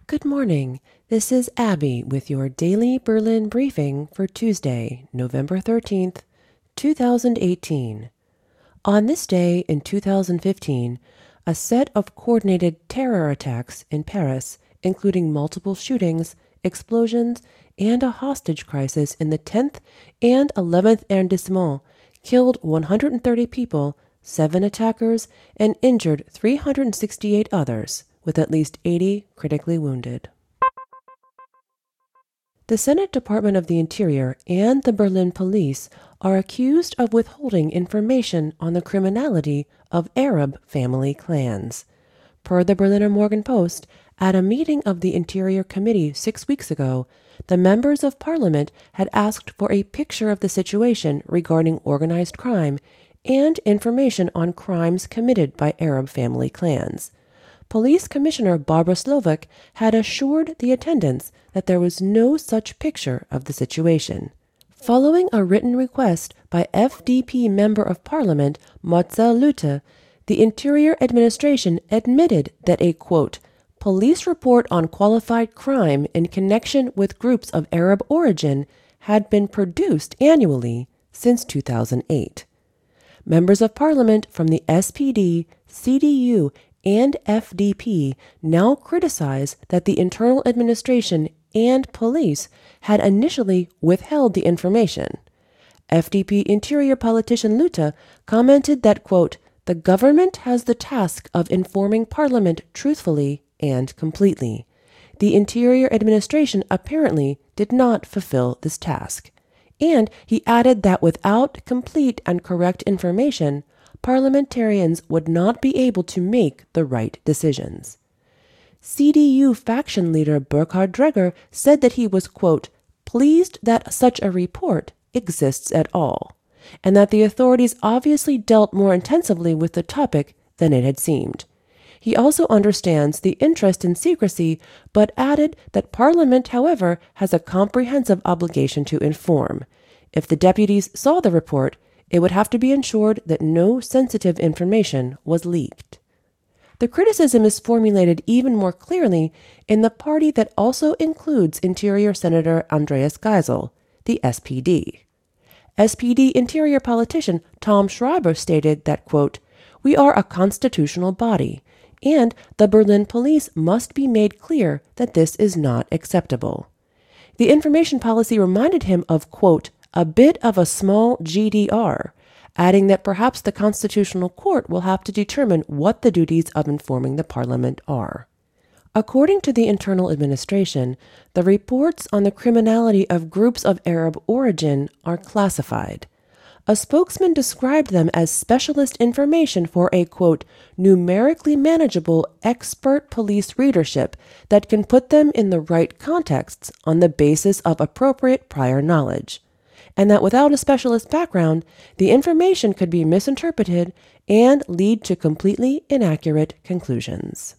Good morning. This is Abby with your daily Berlin briefing for Tuesday, November 13th, 2018. On this day in 2015, a set of coordinated terror attacks in Paris, including multiple shootings, explosions, and a hostage crisis in the 10th and 11th arrondissement, killed 130 people, 7 attackers, and injured 368 others, with at least 80 critically wounded. The Senate Department of the Interior and the Berlin police are accused of withholding information on the criminality of Arab family clans. Per the Berliner Morgenpost, at a meeting of the Interior Committee 6 weeks ago, the members of Parliament had asked for a picture of the situation regarding organized crime and information on crimes committed by Arab family clans. Police Commissioner Barbara Slovak had assured the attendants that there was no such picture of the situation. Following a written request by FDP Member of Parliament Marcel Lütte, the Interior Administration admitted that a, quote, police report on qualified crime in connection with groups of Arab origin had been produced annually since 2008. Members of Parliament from the SPD, CDU, and FDP now criticize that the internal administration and police had initially withheld the information. FDP Interior politician Lütte commented that, quote, the government has the task of informing Parliament truthfully and completely. The Interior Administration apparently did not fulfill this task. And he added that without complete and correct information, parliamentarians would not be able to make the right decisions. CDU faction leader Burkhard Dreger said that he was, quote, pleased that such a report exists at all, and that the authorities obviously dealt more intensively with the topic than it had seemed. He also understands the interest in secrecy, but added that Parliament, however, has a comprehensive obligation to inform. If the deputies saw the report, it would have to be ensured that no sensitive information was leaked. The criticism is formulated even more clearly in the party that also includes Interior Senator Andreas Geisel, the SPD. SPD Interior politician Tom Schreiber stated that, quote, we are a constitutional body, and the Berlin police must be made clear that this is not acceptable. The information policy reminded him of, quote, a bit of a small GDR, adding that perhaps the Constitutional Court will have to determine what the duties of informing the Parliament are. According to the internal administration, the reports on the criminality of groups of Arab origin are classified. A spokesman described them as specialist information for a, quote, numerically manageable expert police readership that can put them in the right contexts on the basis of appropriate prior knowledge, and that without a specialist background, the information could be misinterpreted and lead to completely inaccurate conclusions.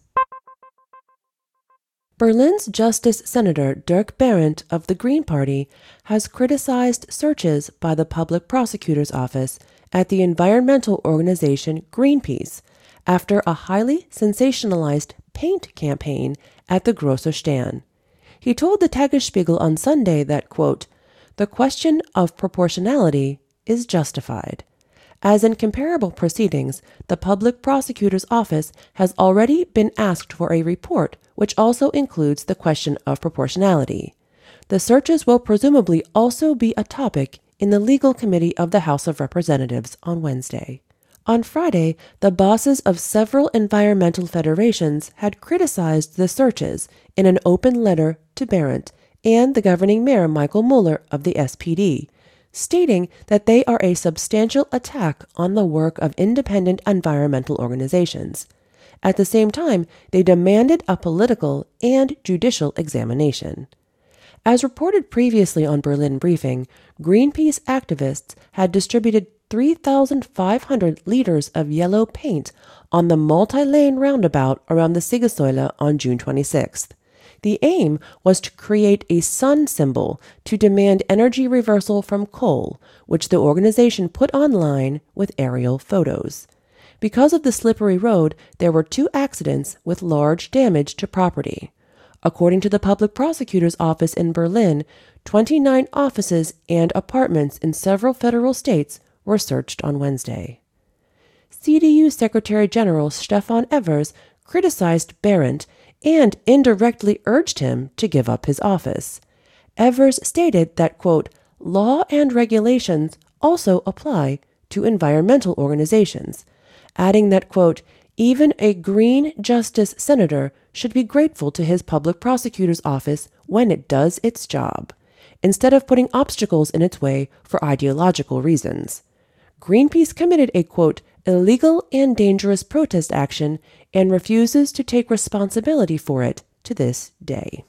Berlin's Justice Senator Dirk Behrendt of the Green Party has criticized searches by the Public Prosecutor's Office at the environmental organization Greenpeace after a highly sensationalized paint campaign at the Grosser Stern. He told the Tagesspiegel on Sunday that, quote, the question of proportionality is justified. As in comparable proceedings, the Public Prosecutor's Office has already been asked for a report which also includes the question of proportionality. The searches will presumably also be a topic in the Legal Committee of the House of Representatives on Wednesday. On Friday, the bosses of several environmental federations had criticized the searches in an open letter to Behrendt and the governing mayor Michael Müller of the SPD, stating that they are a substantial attack on the work of independent environmental organizations. At the same time, they demanded a political and judicial examination. As reported previously on Berlin Briefing, Greenpeace activists had distributed 3,500 liters of yellow paint on the multi-lane roundabout around the Siegessäule on June 26th. The aim was to create a sun symbol to demand energy reversal from coal, which the organization put online with aerial photos. Because of the slippery road, there were 2 accidents with large damage to property. According to the public prosecutor's office in Berlin, 29 offices and apartments in several federal states were searched on Wednesday. CDU Secretary General Stefan Evers criticized Behrendt and indirectly urged him to give up his office. Evers stated that, quote, law and regulations also apply to environmental organizations, adding that, quote, even a Green Justice senator should be grateful to his public prosecutor's office when it does its job, instead of putting obstacles in its way for ideological reasons. Greenpeace committed a, quote, illegal and dangerous protest action and refuses to take responsibility for it to this day.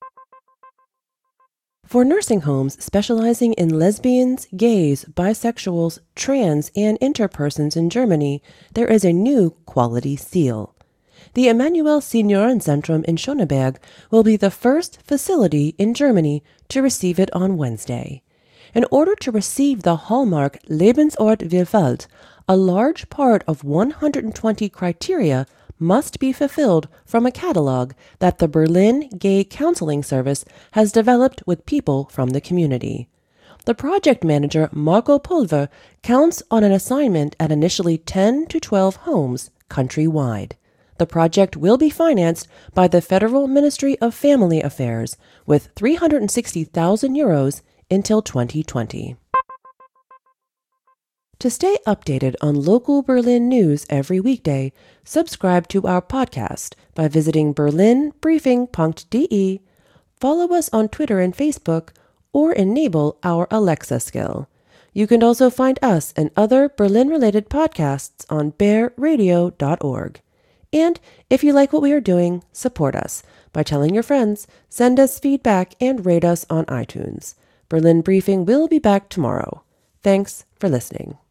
For nursing homes specializing in lesbians, gays, bisexuals, trans, and interpersons in Germany, there is a new quality seal. The Emanuel Seniorenzentrum in Schöneberg will be the first facility in Germany to receive it on Wednesday. In order to receive the hallmark Lebensort Vielfalt, a large part of 120 criteria must be fulfilled from a catalog that the Berlin Gay Counseling Service has developed with people from the community. The project manager, Marco Pulver, counts on an assignment at initially 10 to 12 homes countrywide. The project will be financed by the Federal Ministry of Family Affairs with 360,000 euros until 2020. To stay updated on local Berlin news every weekday, subscribe to our podcast by visiting berlinbriefing.de, follow us on Twitter and Facebook, or enable our Alexa skill. You can also find us and other Berlin-related podcasts on bearradio.org. And if you like what we are doing, support us by telling your friends, send us feedback, and rate us on iTunes. Berlin Briefing will be back tomorrow. Thanks for listening.